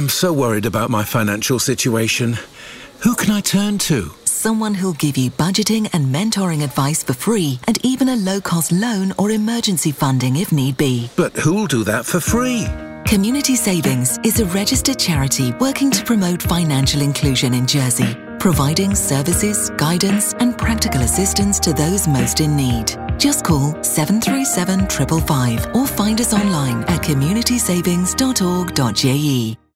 I'm so worried about my financial situation. Who can I turn to? Someone who'll give you budgeting and mentoring advice for free and even a low-cost loan or emergency funding if need be. But who'll do that for free? Community Savings is a registered charity working to promote financial inclusion in Jersey, providing services, guidance and practical assistance to those most in need. Just call 737 555 or find us online at communitysavings.org.je.